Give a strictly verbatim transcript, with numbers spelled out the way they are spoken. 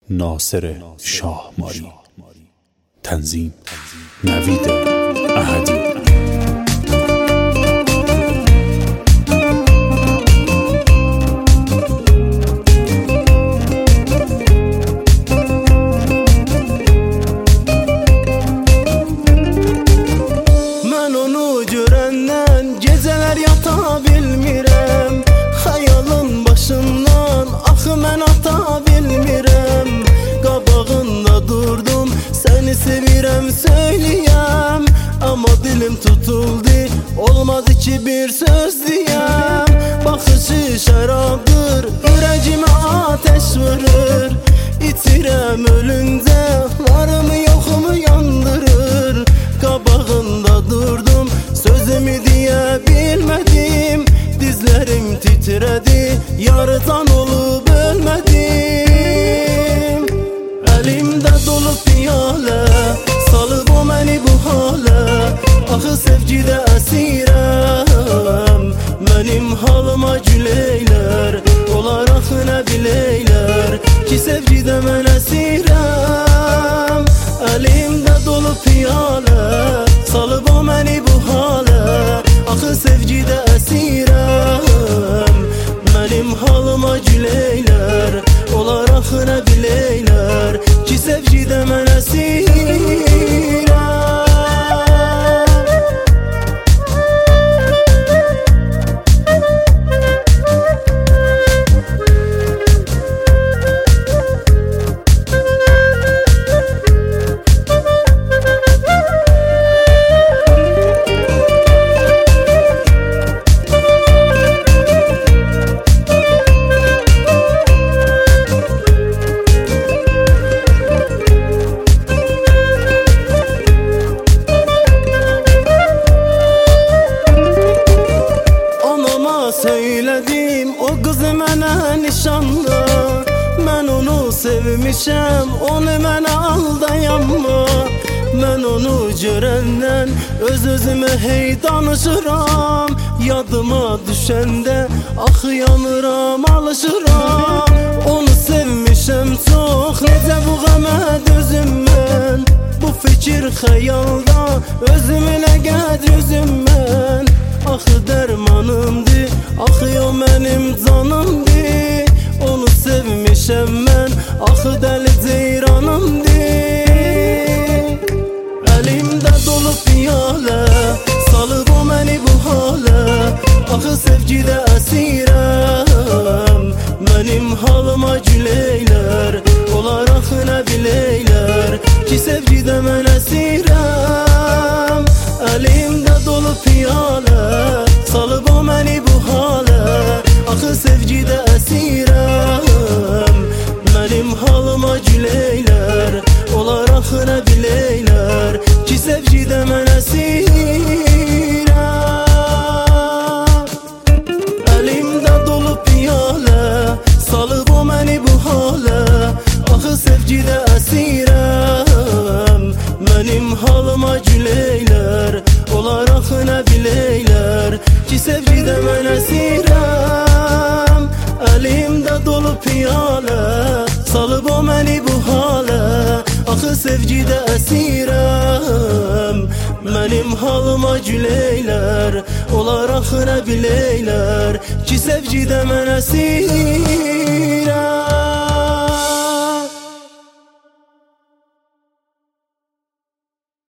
ناصر شاهماری. تنظیم نوید احدی. Mən onu görəndən gecələr yata bilmirəm. Xəyalın başımdan axı mən ata bilmirəm. Qabağında durdum, səni sevirəm söyləyəm. Amma dilim tutuldu, olmadı ki bir söz deyəm. Baxışı şərabdır, ürəyimə ateş vurur. İtirəm ölüncə, varımı yoxumu yandırır. Qabağında durdum, sözümü deyə bilmədim. Dizlərim titrədi, yarıdan olub ölmədim. Əlimdə dolu piyalə, salıb o məni bu halə. Axı sevgidə əsirəm, mənim halıma güləylər. Onlar axı nə biləylər ki sevgidə mən əsirəm. Əlimdə dolu piyalə, salıb o məni bu halə. Axı sevgidə əsirəm, mənim halıma güləylər. Onlar axı nə biləylər ki sevgidə mən əsirəm. Söylədim, o qızı mənə nişanla. Mən onu sevmişəm, onu mənə aldayamma. Mən onu görəndən öz-özümə hey danışıram. Yadıma düşəndə axı yanıram, alışıram. Onu sevmişəm çox, necə bu qəmə dözüm mən. Bu fikir xəyalda, özümü nə qədr üzüm mən. Axı dərmanımdır, axı o mənim canımdır. Onu sevmişəm mən, axı dəli ceyranımdır. Əlimdə dolu piyalə, salıb o məni bu halə. Axı sevgidə əsirəm, mənim halıma güləylər. Onlar axı nə biləylər ki sevgidə mən əsirəm. Əlimdə dolu piyalə, salıb o məni bu halə. Axı sevgidə əsirəm, mənim halıma güləylər. Onlar axı nə biləylər ki sevgidə mən əsirəm. Əlimdə dolu piyalə, salıb o məni bu halə. Axı sevgidə əsirəm, mənim halıma güləylər. Onlar axı nə biləylər ki sevgidə mən əsirəm. Əlimdə dolu piyalə, salıb o məni bu halə. Axı sevgidə əsirəm, mənim halıma güləylər. Onlar axı nə biləylər ki sevgidə mən əsirəm.